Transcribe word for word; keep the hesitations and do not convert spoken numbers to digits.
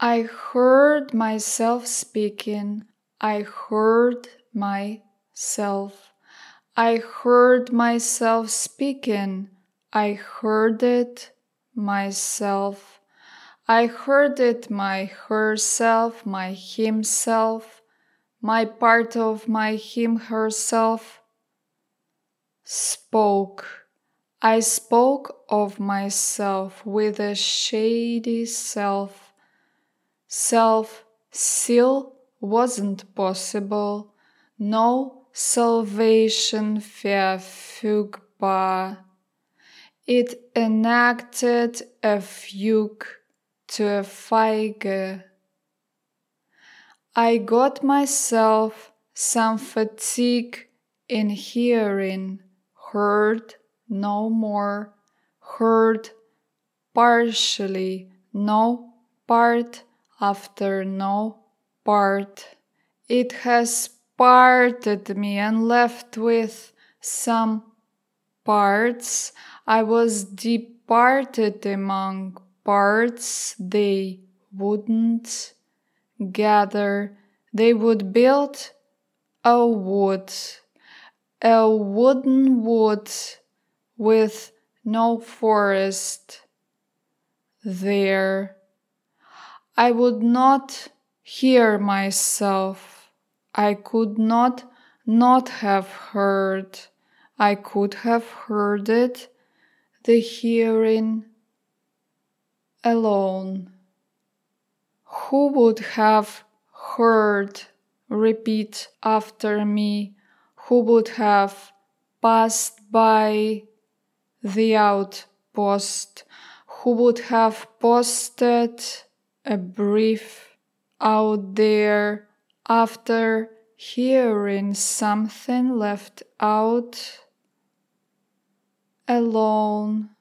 I heard myself speaking. I heard myself. I heard myself speaking. I heard it myself. I heard it my herself, my himself, my part of my him herself. Spoke. I spoke of myself with a shady self. Self still wasn't possible. No salvation verfügbar. It enacted a fugue to a feige. I got myself some fatigue in hearing, heard no more, heard partially, no part after no part. It has parted me and left with some parts. I was departed among parts they wouldn't gather. They would build a wood, a wooden wood with no forest there. I would not hear myself. I could not not have heard. I could have heard it, the hearing alone. Who would have heard? Repeat after me. Who would have passed by the outpost? Who would have posted a brief out there after hearing something left out? Alone.